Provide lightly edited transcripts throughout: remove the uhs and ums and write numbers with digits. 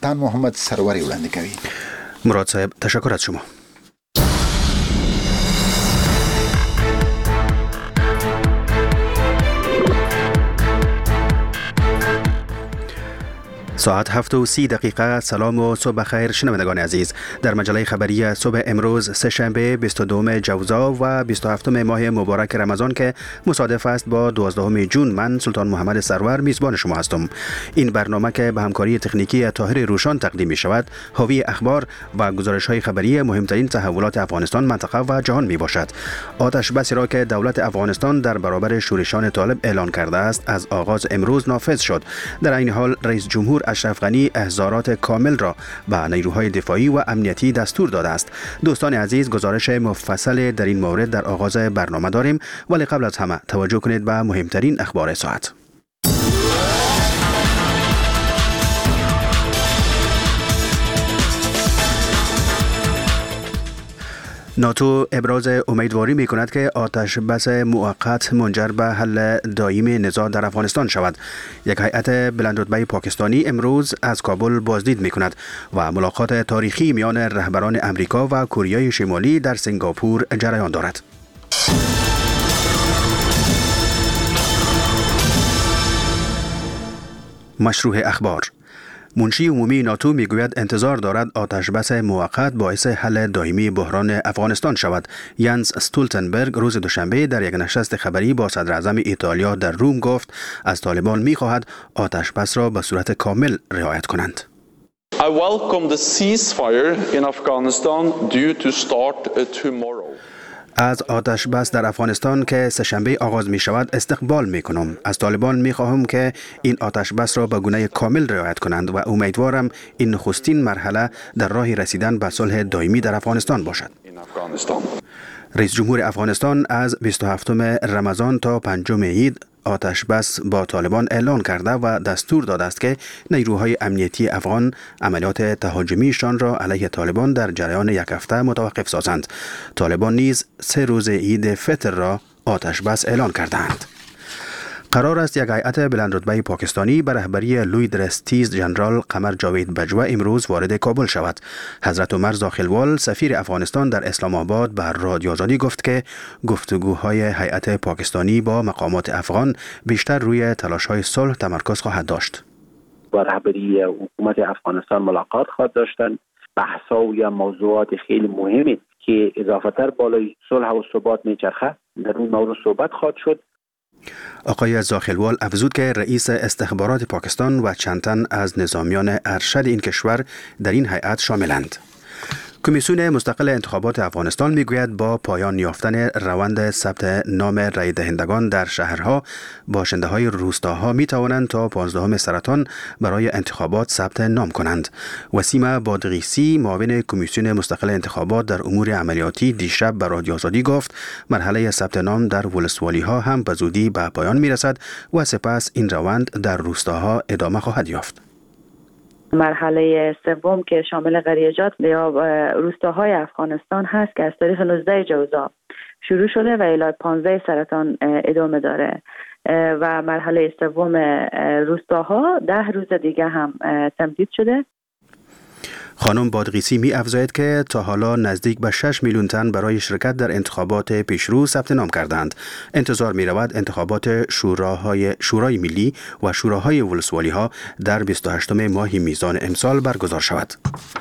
تن محمد سروری وړاندې کوي. مراد صاحب تشکر از شما. ساعت 7:30 سلام و صبح خیر شنوندگان عزیز. در مجله خبری صبح امروز سه‌شنبه 22 جوزا و 27 ماه مبارک رمضان که مصادف است با 12 جون، من سلطان محمد سرور میزبان شما هستم. این برنامه که به همکاری تکنیکی طاهر روشان تقدیم می شود حاوی اخبار و گزارش های خبری مهمترین تحولات افغانستان، منطقه و جهان می باشد. آتش بسی را که دولت افغانستان در برابر شورشان طالب اعلان کرده است از آغاز امروز نافذ شد. در این حال رئیس جمهور اشرف غنی احضارات کامل را به نیروهای دفاعی و امنیتی دستور داده است. دوستان عزیز، گزارش مفصل در این مورد در آغاز برنامه داریم، ولی قبل از همه توجه کنید به مهمترین اخبار ساعت. ناتو ابراز امیدواری می کند که آتش بس موقت منجر به حل دائمی نزاع در افغانستان شود. یک هیئت بلندرتبه پاکستانی امروز از کابل بازدید می کند و ملاقات تاریخی میان رهبران امریکا و کره شمالی در سنگاپور جریان دارد. مشروع اخبار. منشی عمومی ناتو میگوید انتظار دارد آتش بس موقت باعث حل دائمی بحران افغانستان شود. ینس استولتنبرگ روز دوشنبه در یک نشست خبری با صدر اعظم ایتالیا در روم گفت از طالبان میخواهد آتش بس را به صورت کامل رعایت کنند. I welcome the ceasefire in Afghanistan due to start tomorrow. از آتش بس در افغانستان که سه‌شنبه آغاز می شود استقبال می کنم. از طالبان می خواهم که این آتش بس را به گونه کامل رعایت کنند و امیدوارم این نخستین مرحله در راه رسیدن به صلح دائمی در افغانستان باشد. رئیس جمهور افغانستان از 27 رمضان تا 5 عید آتش بس با طالبان اعلان کرده و دستور داده است که نیروهای امنیتی افغان عملیات تهاجمیشان را علیه طالبان در جریان یک هفته متوقف سازند. طالبان نیز 3 روز عید فطر را آتش بس اعلان کردند. قرار است یک هیئت بلندرتبه پاکستانی به رهبری لویدرستیز جنرال قمر جاوید بجوا امروز وارد کابل شود. حضرت عمر زاخلوال سفیر افغانستان در اسلام آباد به رادیو آزادی گفت که گفتگوهای هیئت پاکستانی با مقامات افغان بیشتر روی تلاش‌های صلح تمرکز خواهد داشت. با رهبری حکومت افغانستان ملاقات خواهد داشتن. بحث‌ها و موضوعات خیلی مهمی که اضافتر بالای صلح و ثبات میچرخه در اون موضوع صحبت خواهد شد. آقای زاخلوال افزود که رئیس استخبارات پاکستان و چند تن از نظامیان ارشد این کشور در این هیئت شاملند. کمیسیون مستقل انتخابات افغانستان میگوید با پایان یافتن روند ثبت نام رای دهندگان در شهرها، باشنده های روستاها می توانند تا 15 سرطان برای انتخابات ثبت نام کنند. وسیم بادغیسی معاون کمیسیون مستقل انتخابات در امور عملیاتی دیشب به رادیو آزادی گفت مرحله ثبت نام در ولسوالی ها هم به زودی به پایان می رسد و سپس این روند در روستاها ادامه خواهد یافت. مرحله سوم که شامل قریجات یا روستاهای افغانستان هست که از تاریخ 19 جوزا شروع شده و الی 15 سرطان ادامه داره و مرحله سوم روستاها 10 روز دیگه هم تمدید شده. خانم بادغیسی می افزاید که تا حالا نزدیک به 6 میلیون تن برای شرکت در انتخابات پیشرو ثبت نام کردند. انتظار می رود انتخابات شورای ملی و شوراهای ولسوالی ها در 28 ماه میزان امسال برگزار شود.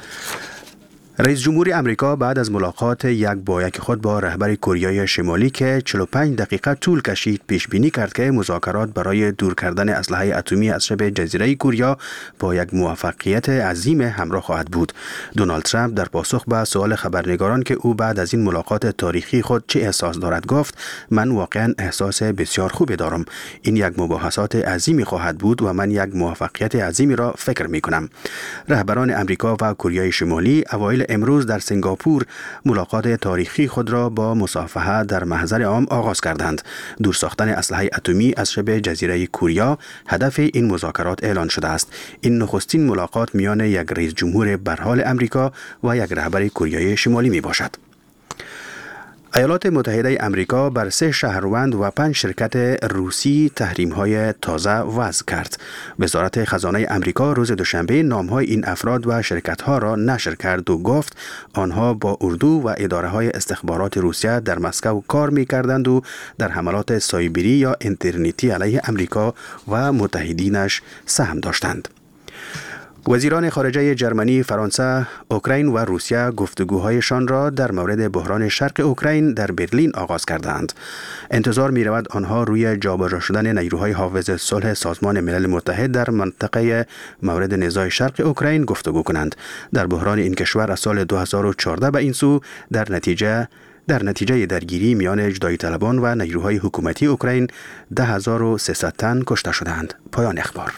رئیس جمهور امریکا بعد از ملاقات یک با یک خود با رهبر کره شمالی که 45 دقیقه طول کشید پیش بینی کرد که مذاکرات برای دور کردن اسلحه اتمی از شبه جزیره کره با یک موفقیت عظیم همراه خواهد بود. دونالد ترامپ در پاسخ به سوال خبرنگاران که او بعد از این ملاقات تاریخی خود چه احساس دارد گفت من واقعا احساس بسیار خوبی دارم. این یک مباحثات عظیمی خواهد بود و من یک موفقیت عظیمی را فکر می کنم. رهبران امریکا و کره شمالی اوایل امروز در سنگاپور ملاقات تاریخی خود را با مصافحه در محضر عام آغاز کردند. دور ساختن اسلحه اتمی از شبه جزیره کره هدف این مذاکرات اعلان شده است. این نخستین ملاقات میان یک رئیس جمهور برحال امریکا و یک رهبر کره شمالی می باشد. ایالات متحده امریکا بر 3 شهروند و 5 شرکت روسی تحریم‌های تازه وضع کرد. وزارت خزانه امریکا روز دوشنبه نام‌های این افراد و شرکت‌ها را نشر کرد و گفت آنها با اردو و اداره‌های استخبارات روسیه در مسکو کار می‌کردند و در حملات سایبری یا اینترنتی علیه امریکا و متحدینش سهم داشتند. وزیران خارجه جرمنی، فرانسه، اوکراین و روسیه گفتگوهایشان را در مورد بحران شرق اوکراین در برلین آغاز کردند. انتظار می رود آنها روی جابجا شدن نیروهای حافظ صلح سازمان ملل متحد در منطقه مورد نزاع شرق اوکراین گفتگو کنند. در بحران این کشور از سال 2014 به این سو در نتیجه درگیری میان اجدایی طلبان و نیروهای حکومتی اوکراین 10,300 تن کشته شدند. پایان اخبار.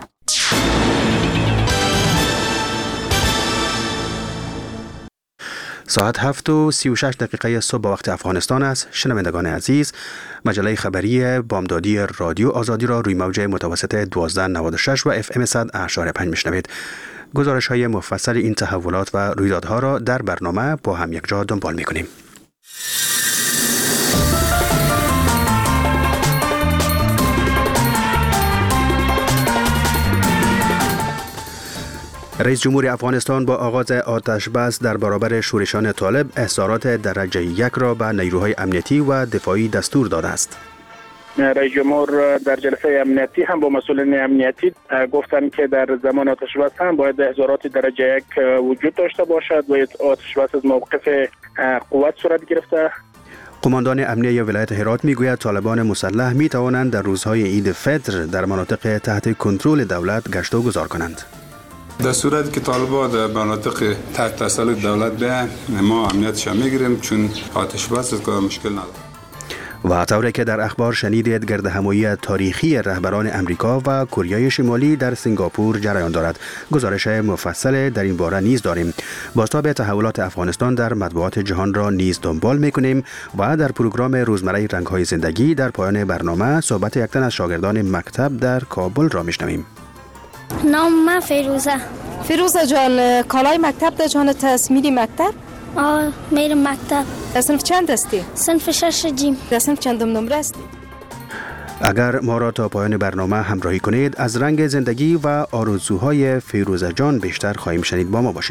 ساعت 7:36 صبح به وقت افغانستان است. شنوندگان عزیز، مجله خبری بامدادی رادیو آزادی را روی موج متوسط 1296 و FM 100.5 میشنوید. گزارش های مفصل این تحولات و رویدادها را در برنامه با هم یک جا دنبال میکنیم. رئیس جمهور افغانستان با آغاز آتش بس در برابر شورشان طالب احضارات درجه 1 را به نیروهای امنیتی و دفاعی دستور داده است. رئیس جمهور در جلسه امنیتی هم با مسئولین امنیتی گفتند که در زمان آتش بس هم باید احضارات درجه 1 وجود داشته باشد و آتش بس از موقف قوت صورت گرفته. قماندان امنیه ولایت هرات میگوید طالبان مسلح می توانند در روزهای عید فطر در مناطق تحت کنترل دولت گشت و گذار کنند. در صورت که طالبان در مناطق تحت تسلط دولت بیان، ما امنیتش میگیریم چون آتش بس از مشکل نداره. و طوری که در اخبار شنیدید گردهمایی تاریخی رهبران امریکا و کره شمالی در سنگاپور جریان دارد. گزارش مفصل در این باره نیز داریم. بازتاب تحولات افغانستان در مطبوعات جهان را نیز دنبال میکنیم و در پروگرام روزمره رنگ‌های زندگی در پایان برنامه صحبت یک تن از شاگردان مکتب در کابل را میشنویم. نام من فیروزه جان، کالای مکتب در جانت میری مکتب؟ میرم مکتب. در صنف چند هستی؟ صنف 6 جیم. در صنف چندم نمره هستی؟ اگر ما را تا پایان برنامه همراهی کنید از رنگ زندگی و آرزوهای فیروزه جان بیشتر خواهیم شنید. با ما باشید.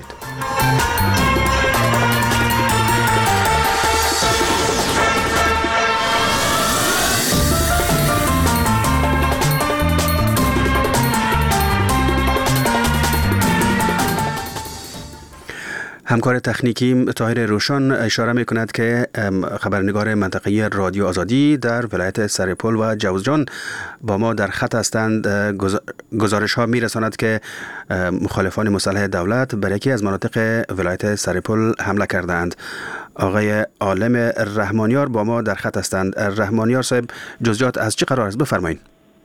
همکار تکنیکی طاهر روشن اشاره می کند که خبرنگار منطقه رادیو آزادی در ولایت سرپل و جوزجان با ما در خط هستند. گزارش ها می رساند که مخالفان مسلح دولت بر یکی از مناطق ولایت سرپل حمله کردند. آقای عالم رحمانیار با ما در خط هستند. رحمانیار صاحب، جزئیات از چه قرار است؟ بفرمایید.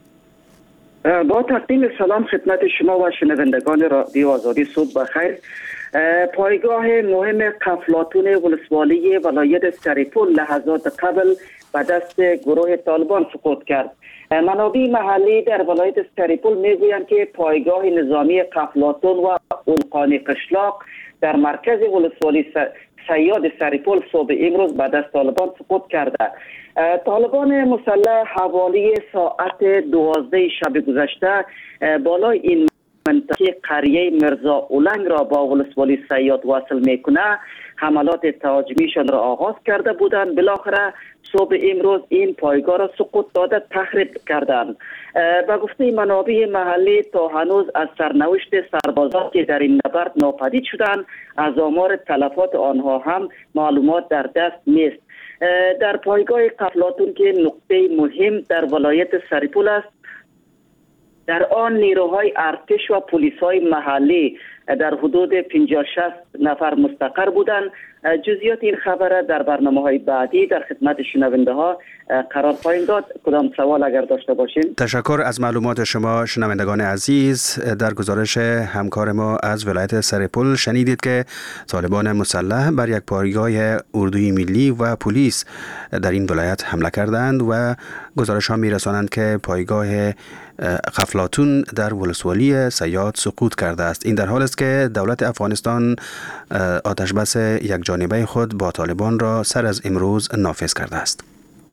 با تقدیم سلام خدمت شما و شنوندگان رادیو آزادی، صبح بخیر. پایگاه مهم قفلاتون ولسوالی ولایت سرپل لحظات قبل به دست گروه طالبان سقوط کرد. منابع محلی در ولایت سرپل میگویند که پایگاه نظامی قفلاتون و اولقان قشلاق در مرکز ولسوالی سیاد سرپل صبح امروز به دست طالبان سقوط کرده. طالبان مسلح حوالی ساعت 12 شب گذشته بالای این منطقه قریه مرزا اولنگ را با ولسوالی سیاد وصل میکنه حملات تهاجمیشان را آغاز کرده بودند. بالاخره صبح امروز این پایگاه را سقوط داده تخریب کردند. به گفته منابع محلی تا هنوز از سرنوشت سربازان که در این نبرد ناپدید شدند از آمار تلفات آنها هم معلومات در دست نیست. در پایگاه قفلاتون که نقطه مهم در ولایت سرپل است، در آن نیروهای ارتش و پلیس‌های محلی در حدود 50-60 نفر مستقر بودند. جزئیات این خبر در برنامه‌های بعدی در خدمت شنونده ها قرار خواهیم داد. کدام سوال اگر داشته باشیم؟ تشکر از معلومات شما شنوندگان عزیز. در گزارش همکار ما از ولایت سرپل شنیدید که طالبان مسلح بر یک پایگاه اردوی ملی و پلیس در این ولایت حمله کردند و گزارش ها میرسانند که پایگاه قفلاتون در ولسوالی سیاد سقوط کرده است. این در حال است که دولت افغانستان آتش بس یک جانبه خود با طالبان را سر از امروز نافذ کرده است.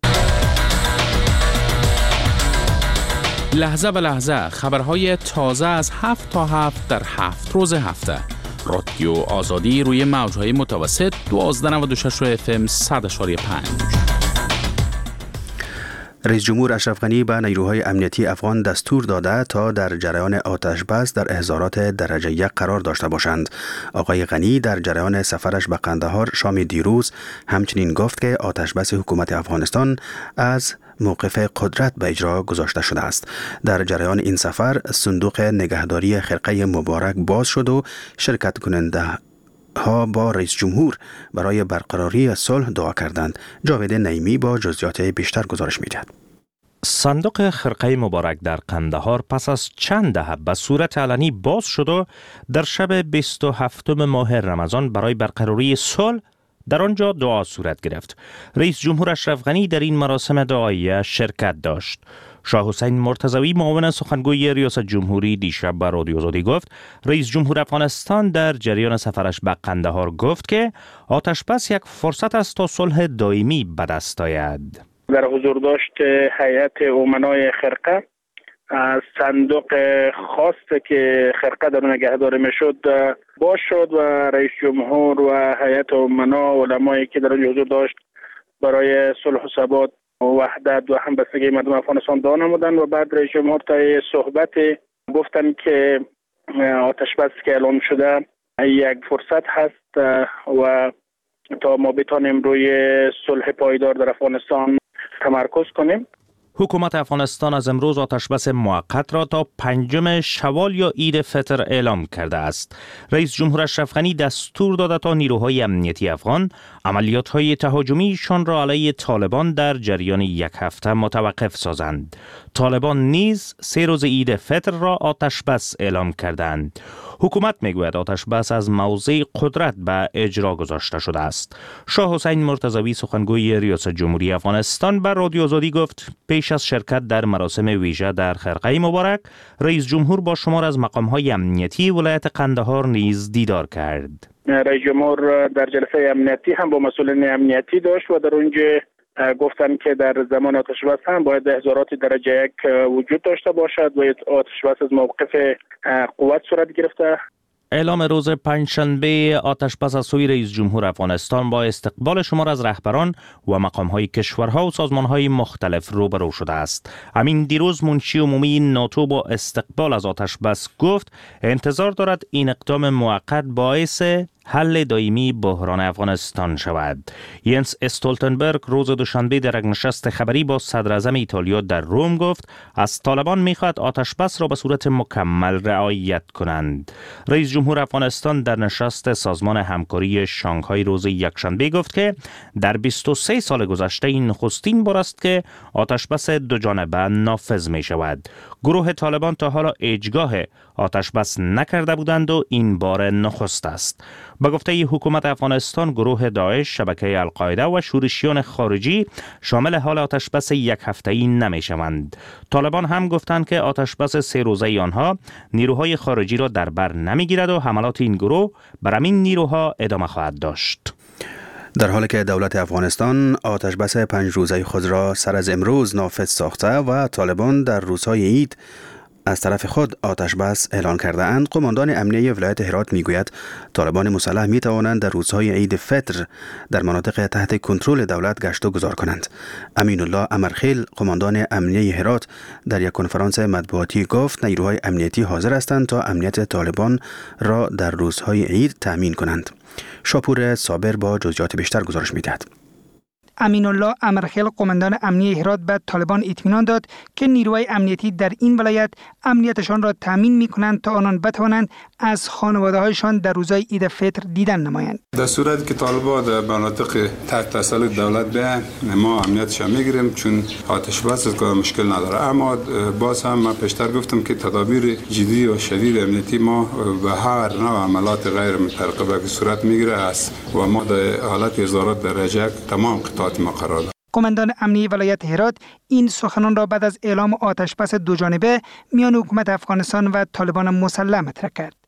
لحظه به لحظه خبرهای تازه از 7 تا 7 در 7 روز هفته. رادیو آزادی روی موجهای متوسط 1296 FM 100.5. رئیس جمهور اشرف غنی به نیروهای امنیتی افغان دستور داده تا در جریان آتش بس در احضارات درجه 1 قرار داشته باشند. آقای غنی در جریان سفرش به قندهار شام دیروز همچنین گفت که آتش بس حکومت افغانستان از موقف قدرت به اجرا گذاشته شده است. در جریان این سفر صندوق نگهداری خرقه مبارک باز شد و شرکت کننده ها با رئیس جمهور برای برقراری صلح دعا کردند. جاوید نعیمی با جزئیات بیشتر گزارش می‌دهد. صندوق خرقه مبارک در قندهار پس از چند دهه به صورت علنی باز شد و در شب 27 ماه رمضان برای برقراری صلح در آنجا دعا صورت گرفت. رئیس جمهور اشرف غنی در این مراسم دعایی شرکت داشت. شاه حسین مرتضوی معاون سخنگوی ریاست جمهوری دیشب به رادیو آزادی گفت رئیس جمهور افغانستان در جریان سفرش به قندهار گفت که آتش بس یک فرصت است تا صلح دائمی به دست آید. در حضور داشت هیئت امنای خرقه از صندوق خاص که خرقه در نگهداری میشد باز شد و رئیس جمهور و هیئت امنا و علمایی که در آنجا حضور داشت برای صلح و ثبات و وحدت و همبستگی مردم افغانستان دعا نمودند و بعد رئیس جمهور طی صحبت گفتند که آتش بس که اعلام شده یک فرصت هست و تا ما بتانیم روی صلح پایدار در افغانستان تمرکز کنیم. حکومت افغانستان از امروز آتشبس موقت را تا 5 شوال یا عید فطر اعلام کرده است. رئیس جمهور اشرف غنی دستور داده تا نیروهای امنیتی افغان عملیات‌های تهاجمیشان را علیه طالبان در جریان یک هفته متوقف سازند. طالبان نیز 3 روز عید فطر را آتشبس اعلام کردند. حکومت میگوید آتشبس از موضع قدرت به اجرا گذاشته شده است. شاه حسین مرتضوی سخنگوی ریاست جمهوری افغانستان بر رادیو آزادی گفت پیش از شرکت در مراسم ویژه در خرقه مبارک رئیس جمهور با شمار از مقام‌های امنیتی ولایت قندهار نیز دیدار کرد. رئیس جمهور در جلسه امنیتی هم با مسئولین امنیتی داشت و در اونجا گفتن که در زمان آتش بس هم باید احضارات درجه 1 وجود داشته باشد و آتش بس از موقف قوت صورت گرفته. اعلام روز پنجشنبه آتش بس از سوی رئیس جمهور افغانستان با استقبال شمار از رهبران و مقام‌های کشورها و سازمان‌های مختلف روبرو شده است. امین دیروز منشی عمومی ناتو با استقبال از آتش بس گفت انتظار دارد این اقدام موقت باعث حل دائمی بحران افغانستان شود. ینس استولتنبرگ روز دوشنبه در یک نشست خبری با صدر اعظم ایتالیا در روم گفت از طالبان می‌خواهد آتش بس را به صورت مکمل رعایت کنند. رئیس جمهور افغانستان در نشست سازمان همکاری شانگهای روز یکشنبه گفت که در 23 سال گذشته این نخستین بار است که آتش بس دو جانبه نافذ می شود. گروه طالبان تا حالا اجگاه آتش بس نکرده بودند و این بار نخست است. به گفته حکومت افغانستان گروه داعش، شبکه القاعده و شورشیان خارجی شامل حال آتش بس یک هفته‌ای نمی شوند. طالبان هم گفتند که آتش بس 3 روزه آنها نیروهای خارجی را در بر نمیگیرد و حملات این گروه بر همین نیروها ادامه خواهد داشت. در حالی که دولت افغانستان آتش بس 5 روزه خود را سر از امروز نافذ ساخته و طالبان در روزهای عید از طرف خود آتش بس اعلان کرده اند، قماندان امنیه ولایت هرات میگوید طالبان مسلح می توانند در روزهای عید فطر در مناطق تحت کنترل دولت گشت و گذار کنند. امین الله امرخیل قماندان امنیه هرات در یک کنفرانس مطبوعاتی گفت نیروهای امنیتی حاضر هستند تا امنیت طالبان را در روزهای عید تأمین کنند. شاپور صابر با جزئیات بیشتر گزارش می‌دهد. امین الله امرخیل قماندان امنیه هرات به طالبان اطمینان داد که نیروهای امنیتی در این ولایت امنیتشان را تامین می‌کنند تا آنان بتوانند از خانواده‌هایشان در روزهای عید فطر دیدن نمایند. در صورتی که طالبان در مناطق تحت تسلط دولت بیان ما امنیتش میگیریم چون آتش بس از مشکل نداره، اما باز هم من پیشتر گفتم که تدابیر جدی و شدید امنیتی ما به هر نوع عملات غیر مترقبه که صورت میگیره است و ما در حالت احضارات درجه تمام قطعات ما قرار داریم. قماندان امنیه ولایت هرات این سخنان را بعد از اعلام آتش بس دو جانبه میان حکومت افغانستان و طالبان مسلح مطرح کرد.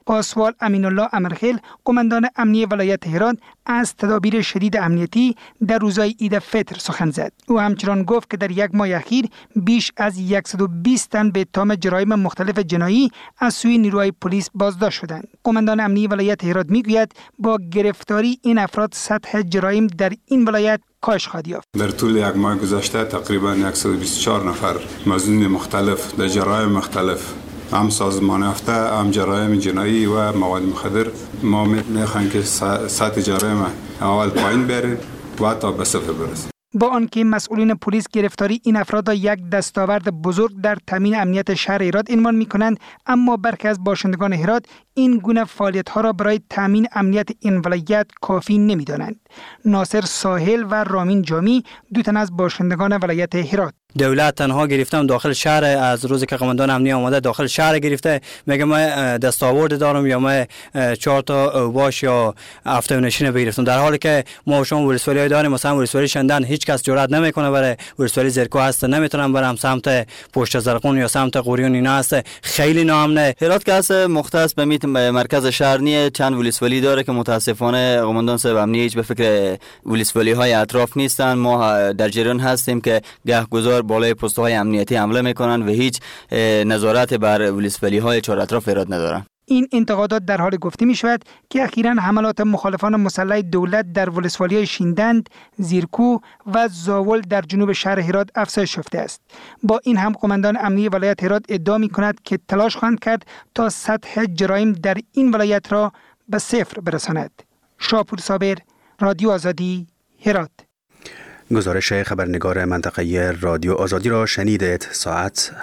پاسوال امین الله امرخیل قماندان امنیه ولایت هرات از تدابیر شدید امنیتی در روزهای عید فطر سخن زد. او همچنان گفت که در یک ماه اخیر بیش از 120 تن به اتهام جرایم مختلف جنایی از سوی نیروهای پلیس بازداشت شدند. قماندان امنیه ولایت هرات میگوید با گرفتاری این افراد سطح جرایم در این ولایت کاهش خواهد یافت. در طول یک ماه گذشته تقریبا 124 نفر مظنون مختلف در جرایم مختلف هم سازمان یافته هم جرایم جنایی و مواد مخدر ما میخوایم که سطح جرایم اول پایین بریم و تا به صفر برسیم. با آنکه مسئولین پلیس گرفتاری این افراد را یک دستاورد بزرگ در تامین امنیت شهر هرات عنوان می‌کنند، اما برخی از باشندگان هرات این گونه فعالیت‌ها را برای تامین امنیت این ولایت کافی نمی‌دانند. ناصر ساحل و رامین جامی دو تن از باشندگان ولایت هرات: دولت تنها گرفتم داخل شهر، از روزی که قماندان امنیه آمده داخل شهر گرفته، میگه من دستاورد دارم یا من 4 تا اوباش یا هفته نشین بگرفتم، در حالی که ما شما ولسوالی داریم، مثلا ولسوالی شندن هیچ کس جرئت نمیکنه برای ولسوالی زرکو هست، نمیتونم برم سمت پشت زرقون یا سمت قوریون، اینا هست خیلی ناامنه. هرات که هست مختص به مرکز شهر نیه، چند ولسوالی داره که متاسفانه قماندان صاحب امنیه هیچ به فکر ولسوالی های اطراف نیستن. ما در جریان هستیم که گهگذار بالای پست‌های امنیتی حمله میکنن و هیچ نظارت بر ولسوالی‌های چهار اطراف هرات ندارن. این انتقادات در حال گفته می شود که اخیراً حملات مخالفان مسلح دولت در ولسوالی‌های شیندند، زیرکو و زاول در جنوب شهر هرات افزایش یافته است. با این هم قماندان امنیه ولایت هرات ادعا می کند که تلاش خواهند کرد تا سطح جرایم در این ولایت را به صفر برساند. شاپور صابر، رادیو آزادی، هرات. گزارش خبرنگار منطقه رادیو آزادی را شنیدید. ساعت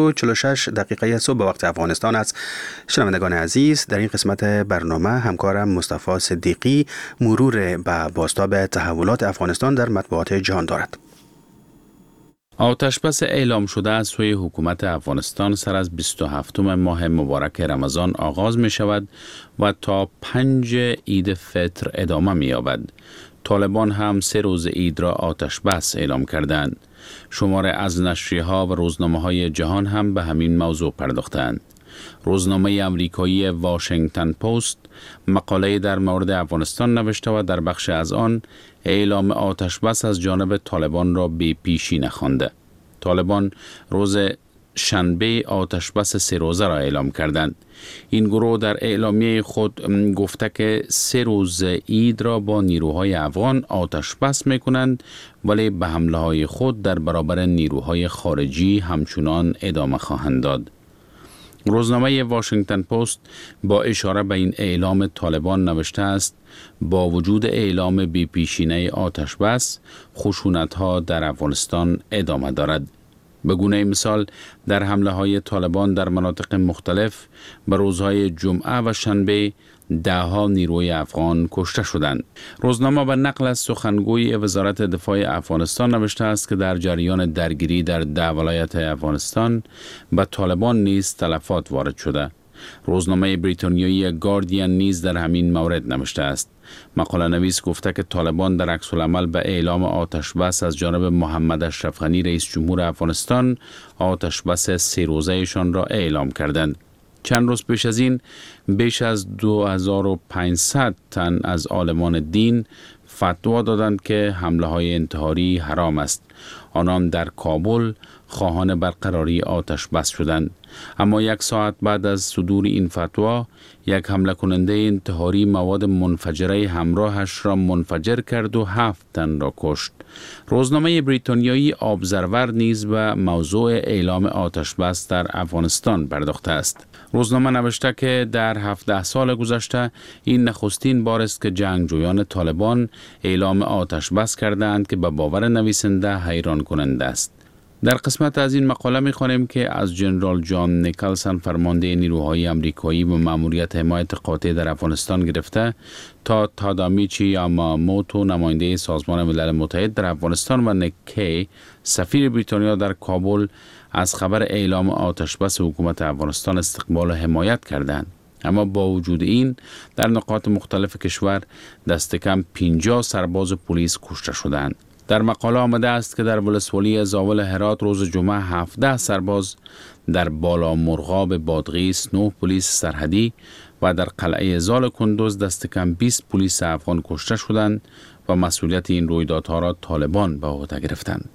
7:46 صبح به وقت افغانستان است. شنوندگان عزیز، در این قسمت برنامه همکارم مصطفی صدیقی مرور به بازتاب تحولات افغانستان در مطبوعات جهان دارد. آتشبس اعلام شده از سوی حکومت افغانستان سر از 27 ماه مبارک رمضان آغاز می شود و تا 5 عید فطر ادامه می یابد. طالبان هم 3 روز عید را آتش بس اعلام کردند. شماره از نشریه‌ها و روزنامه‌های جهان هم به همین موضوع پرداختند. روزنامه آمریکایی واشنگتن پست مقاله در مورد افغانستان نوشته و در بخش از آن اعلام آتش بس از جانب طالبان را بی پیشی نخوانده. طالبان روز شنبه آتش بس 3 روزه را اعلام کردند. این گروه در اعلامیه خود گفته که 3 روز عید را با نیروهای افغان آتش بس می‌کنند، ولی به حمله‌های خود در برابر نیروهای خارجی همچنان ادامه خواهند داد. روزنامه واشنگتن پست با اشاره به این اعلام طالبان نوشته است: با وجود اعلام بی پیشینه آتش بس، خشونت‌ها در افغانستان ادامه دارد. به گونه مثال در حمله های طالبان در مناطق مختلف به روزهای جمعه و شنبه 10 نیروی افغان کشته شدند. روزنامه به نقل از سخنگوی وزارت دفاع افغانستان نوشته است که در جریان درگیری در 10 ولایت افغانستان به طالبان نیز تلفات وارد شده. روزنامه بریتانیایی گاردین نیز در همین مورد نوشته است. مقاله نویس گفته که طالبان در عکس العمل به اعلام آتش بس از جانب محمد اشرف غنی رئیس جمهور افغانستان آتش بس 3 روزه‌شان را اعلام کردند. چند روز پیش از این بیش از 2500 تن از عالمان دین فتوا دادند که حمله‌های انتحاری حرام است. آنان در کابل خواهان برقراری آتش بس شدند. اما 1 ساعت بعد از صدور این فتوا، یک حمله کننده انتحاری مواد منفجره همراهش را منفجر کرد و 7 تن را کشت. روزنامه بریتانیایی ابزرور نیز به موضوع اعلام آتش بس در افغانستان پرداخته است. روزنامه نوشته که در 17 سال گذشته این نخستین بار است که جنگجویان طالبان اعلام آتش بس کردند که به باور نویسنده حیران کننده است. در قسمت از این مقاله می‌خوانیم که از جنرال جان نیکلسن فرمانده نیروهای آمریکایی به مأموریت حمایت قاطع در افغانستان گرفته تا تادامیچی یاماموتو نماینده سازمان ملل متحد در افغانستان و نیک کی سفیر بریتانیا در کابل از خبر اعلام آتش بس حکومت افغانستان استقبال و حمایت کردند. اما با وجود این در نقاط مختلف کشور دست کم 50 سرباز پلیس کشته شدند. در مقاله آمده است که در ولسوالی زاول هرات روز جمعه 17 سرباز، در بالا مرغاب بادغیس 9 پلیس سرحدی و در قلعه زال کندوز دست کم 20 پلیس افغان کشته شدند و مسئولیت این رویدادها را طالبان به عهده گرفتند.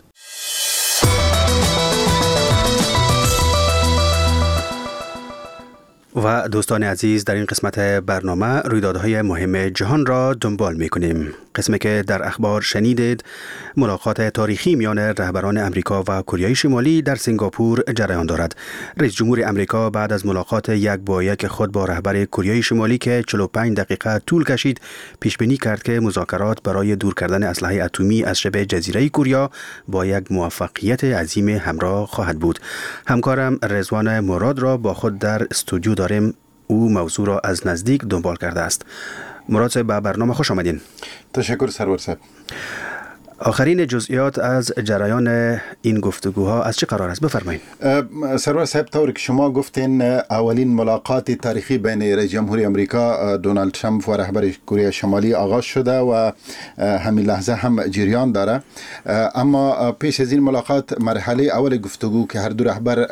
و دوستان عزیز، در این قسمت برنامه رویدادهای مهم جهان را دنبال می‌کنیم. قسمی که در اخبار شنیدید ملاقات تاریخی میان رهبران امریکا و کره شمالی در سنگاپور جریان دارد. رئیس جمهور امریکا بعد از ملاقات یک با یک خود با رهبر کره شمالی که 45 دقیقه طول کشید، پیش بینی کرد که مذاکرات برای دور کردن اسلحه اتمی از شبه جزیره کره با یک موفقیت عظیم همراه خواهد بود. همکارم رضوان مراد را با خود در استودیو داریم. او موضوع را از نزدیک دنبال کرده است. مراد صاحب، به برنامه خوش آمدین. تشکر سرور صاحب. آخرین جزئیات از جریان این گفتگوها از چه قرار است؟ بفرمایید. سرور صاحب، طوری که شما گفتین اولین ملاقات تاریخی بین رئیس جمهور امریکا دونالد ترامپ و رهبر کره شمالی آغاز شده و همین لحظه هم جریان داره. اما پیش از این ملاقات مرحله اول گفتگو که هر دو رهبر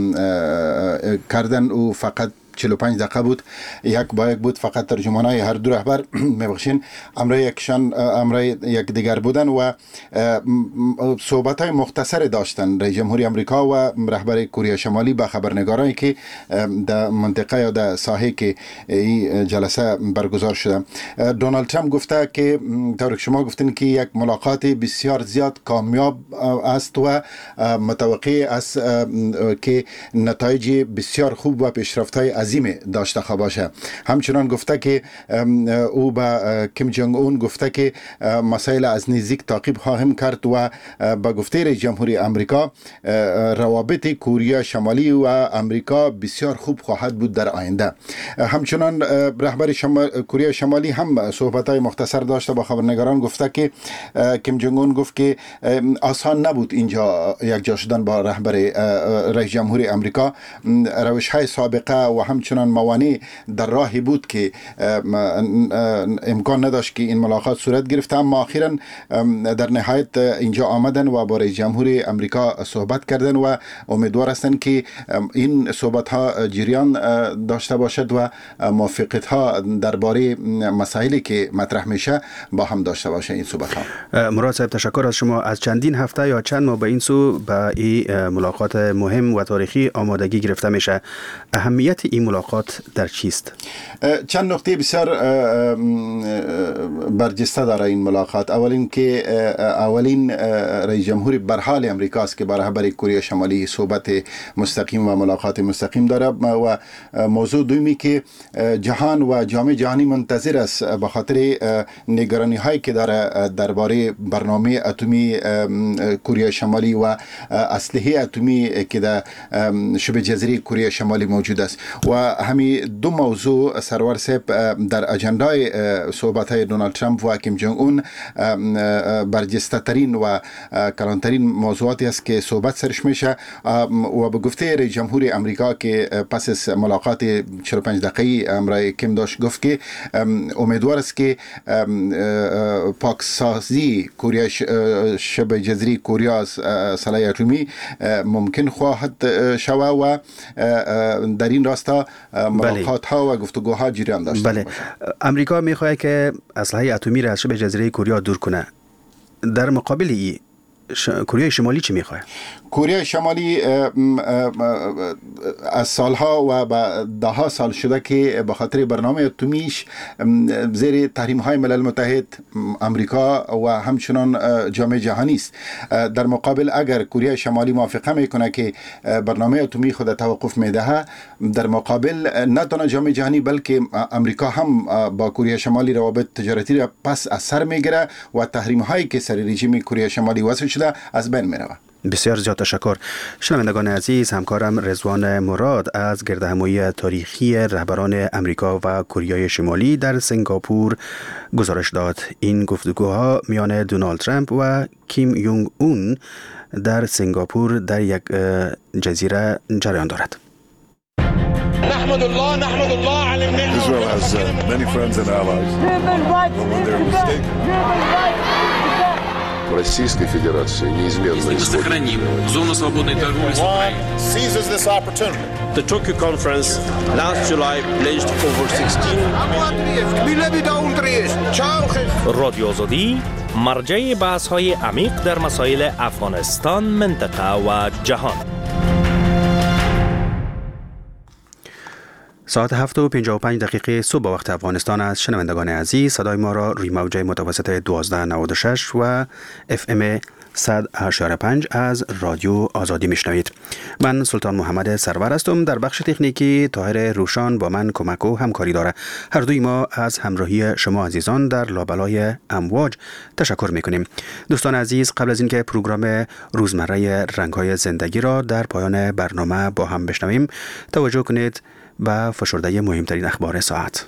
کردن و فقط 45 دقیقه بود، یک با یک بود، فقط ترجمانای هر دو رهبر میبخشین امرای یکشان امرای یک دیگر بودن و صحبت های مختصر داشتن رئیس جمهور امریکا و رهبر کره شمالی با خبرنگارانی که در منطقه یا در ساحه که این جلسه برگزار شده. دونالد ترامپ گفته که طور که شما گفتین که یک ملاقات بسیار زیاد کامیاب است و متوقع است که نتایج بسیار خوب و پیشرفت های عظیم داشته باشه. همچنان گفته که او به کیم جونگ اون گفته که مسائل از نزدیک تعقیب خواهیم کرد و به گفته رئیس جمهور امریکا روابط کره شمالی و امریکا بسیار خوب خواهد بود در آینده. همچنان رهبر کره شمالی هم صحبت‌های مختصر داشته با خبرنگاران. گفته که کیم جونگ اون گفت که آسان نبود اینجا یک جا شدن با رهبر رئیس جمهور امریکا. روش‌های سابقه و همچنان موانع در راهی بود که امکان نداشت که این ملاقات صورت گرفته، اما اخیراً در نهایت اینجا آمدن و با رئیس جمهور امریکا صحبت کردن و امیدوار هستند که این صحبت ها جریان داشته باشد و موافقت ها درباره مسائلی که مطرح میشه با هم داشته باشه این صحبت ها. مراد صاحب، تشکر از شما. از چندین هفته یا چند ماه به این سو به این ملاقات مهم و تاریخی آمادگی گرفته میشه. اهمیت این ملاقات در چیست؟ چند نکته بسیار برجسته داره این ملاقات. اولین رئیس جمهور برحال امریکاست که با رهبر کره شمالی صحبت مستقیم و ملاقات مستقیم داره و موضوع دومی که جهان و جامعه جهانی منتظر است به خاطر نگرانی هایی که داره درباره برنامه اتمی کره شمالی و اسلحه اتمی که در شبه جزیره کره شمالی موجود است. و همین دو موضوع سرور صاحب در اجندای صحبت های دونالد ترامپ و کیم جونگ اون برجسته ترین و کلانترین موضوعاتی است که صحبت سرش میشه و به گفته رئیس جمهور امریکا که پس از ملاقات 45 دقیقه‌ای امرای کیم داشت، گفت که امیدوار است که پاکسازی کره شبه جزیره کره از سلاح اتمی ممکن خواهد شود و در این راستا ملاقات ها و گفتگوها جریان داشته باشه. امریکا میخواد که اسلحه اتمی را از شبه جزیره کره دور کنه. در مقابل این کره شمالی چی میخواد؟ کره شمالی از سالها و ده ها سال شده که به خاطر برنامه اتمیش زیر تحریم های ملل متحد امریکا و همچنان جامعه جهانی است. در مقابل اگر کره شمالی موافقه میکنه که برنامه اتمی خود توقف میده، در مقابل نه تنها جامعه جهانی بلکه امریکا هم با کره شمالی روابط تجارتی را پس از سر میگیره و تحریم هایی که سر رژیم کره شمالی وضع شده از بین میره. بسیار زیاد تشکر. شنوندگان عزیز، همکارم رضوان مراد از گردهمایی تاریخی رهبران امریکا و کره شمالی در سنگاپور گزارش داد. این گفتگوها میان دونالد ترامپ و کیم یونگ اون در سنگاپور در یک جزیره جریان دارد. نحمد الله على النعمة. Israel has many friends and allies. When they're mistaken. в Российской Федерации неизменно сохраним зону свободной торговли с Украиной. The Tokyo Conference last July pledged over 16 رادیو آزادی مرجع بحث‌های عمیق در مسائل افغانستان، منطقه و جهان. ساعت 7:55 صبح وقت افغانستان است. شنوندگان عزیز، صدای ما را روی موج متوسط 1296 و FM 100.5 از رادیو آزادی میشنوید. من سلطان محمد سرور هستم. در بخش تکنیکی طاهر روشان با من کمک و همکاری داره. هر دوی ما از همراهی شما عزیزان در لابلای امواج تشکر میکنیم. دوستان عزیز، قبل از اینکه پروگرام روزمره رنگ‌های زندگی را در پایان برنامه با هم بشنویم، توجه کنید به فشرده مهمترین اخبار ساعت.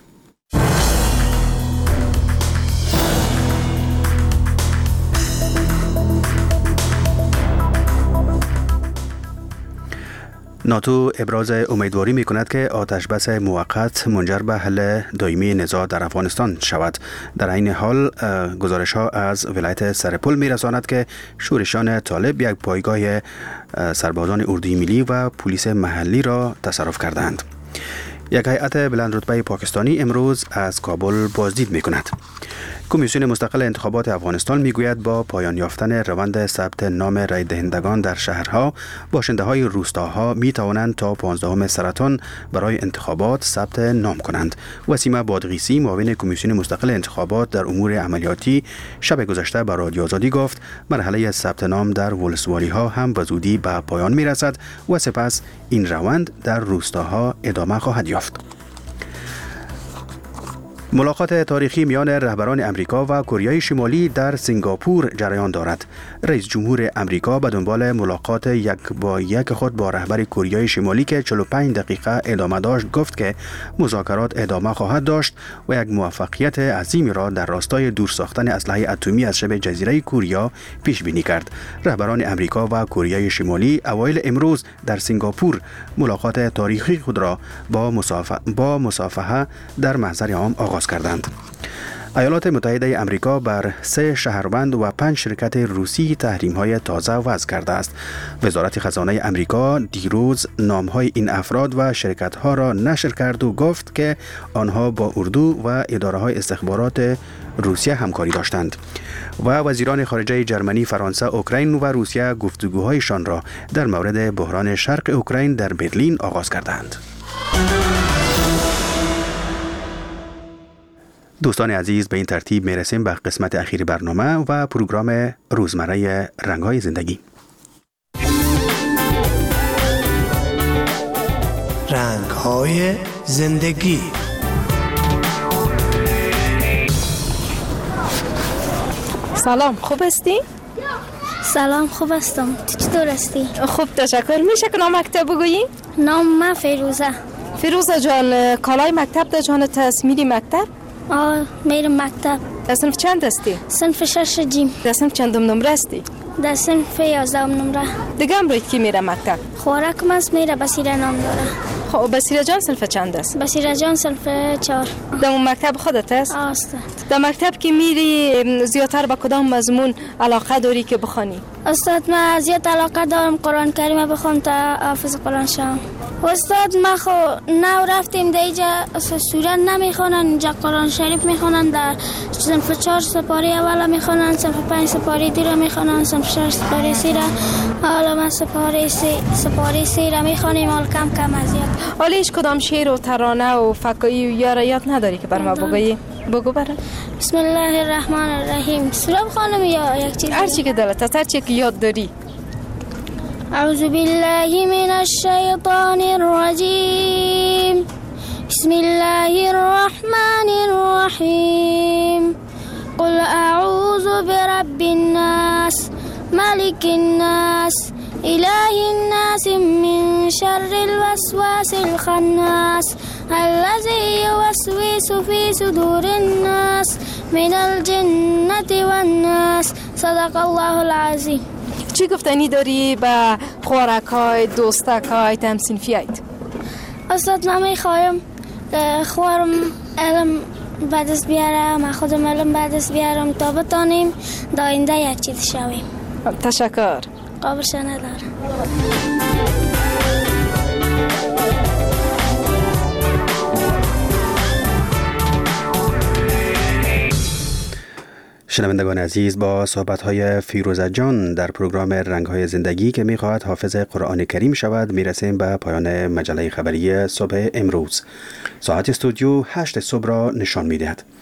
ناتو ابراز امیدواری می کند که آتش بس موقت منجر به حل دائمی نزاع در افغانستان شود. در این حال گزارش ها از ولایت سرپل می رساند که شورشیان طالب یک پایگاه سربازان اردوی ملی و پلیس محلی را تصرف کردند. یک هیئت بلند رتبه پاکستانی امروز از کابل بازدید می کند. کمیسیون مستقل انتخابات افغانستان میگوید با پایان یافتن روند ثبت نام رای دهندگان در شهرها، باشنده های روستاها می توانند تا 15 سرطان برای انتخابات ثبت نام کنند. وسیمه بادغیسی، معاون کمیسیون مستقل انتخابات در امور عملیاتی، شب گذشته به رادیو آزادی گفت مرحله ثبت نام در ولسوالی ها هم به زودی به پایان می رسد و سپس این روند در روستاها ادامه خواهد یافت. ملاقات تاریخی میان رهبران امریکا و کره شمالی در سنگاپور جریان دارد. رئیس جمهور امریکا به دنبال ملاقات یک با یک خود با رهبر کره شمالی که 45 دقیقه ادامه داشت گفت که مذاکرات ادامه خواهد داشت و یک موفقیت عظیمی را در راستای دور ساختن اسلحه اتمی از شبه جزیره کره پیش بینی کرد. رهبران امریکا و کره شمالی اوایل امروز در سنگاپور ملاقات تاریخی خود را با مصافحه در محضر عام آغاز کردند. ایالات متحده امریکا بر 3 شهروند و 5 شرکت روسی تحریم‌های تازه وضع کرده است. وزارت خزانه امریکا دیروز نام‌های این افراد و شرکت‌ها را نشر کرد و گفت که آنها با اردو و اداره‌های استخبارات روسیه همکاری داشتند. و وزیران خارجه جرمنی، فرانسه، اوکراین و روسیه گفتگوهایشان را در مورد بحران شرق اوکراین در برلین آغاز کردند. دوستان عزیز، به این ترتیب میرسیم به قسمت اخیر برنامه و پروگرام روزمره رنگ‌های زندگی. رنگ‌های زندگی. سلام، خوب هستی؟ سلام، خوب هستم. تو چطور هستی؟ خوب، تشکر. میشه که نام مکتب بگویی؟ نام من فیروزه. فیروزه جان، کالای مکتب در جانت میری مکتب؟ میرم مکتب. در صنف چند هستی؟ صنف 6 جیم. در صنف چندم نمره هستی؟ در صنف 11 نمره. دیگه امروز کی میره مکتب؟ خوارکم است، میره بصیره نام داره. خب بصیره جان صنف چند است؟ بصیره جان صنف 4. در اون مکتب خودت است؟ است. در مکتب که میری زیادتر به کدام مضمون علاقه داری که بخوانی؟ استاد، من زیاد علاقه دارم قرآن کریم بخونم تا حافظ قرآن شم. استاد، ما خو نو رفتیم دیجا سوره نمیخونن، اینجا قرآن شریف میخونن. در صنف 4 سپاره اول میخونن، صنف 5 سپاره دیگر میخونن، صنف 6 سپاره 3 را. حالا ما سپاره 3 را میخونیم، حال کم کم از یاد. حالا هیچ کدام شعر و ترانه و فکایی و یاد نداری که بر ما بگویی؟ بگو برام. بسم الله الرحمن الرحیم. سوره بخونم یا یک چیز؟ هر چی که دلت هست، هر چی که یاد داری. اعوذ بالله من الشیطان الرجیم. بسم الله الرحمن الرحیم. قل اعوذ برب الناس ملك الناس اله الناس من شر الوسواس الخناس الذي يوسوس في صدور الناس من الجنة والناس. صدق الله العظیم. چی گفتنی داری به خوارکای، دوستکای، تمصنفیایت؟ استاد، من میخوایم خوارم علم به دست بیاره، ما خودم علم به دست بیارم تا بتانیم در آینده یک چیز شویم. تشکر. قابلش نداره. شنوندگان عزیز، با صحبت‌های فیروزه جان در پروگرام رنگ‌های زندگی که می‌خواهد حافظ قرآن کریم شود میرسیم به پایان مجله خبری صبح امروز. ساعت استودیو 8 صبح را نشان می‌دهد.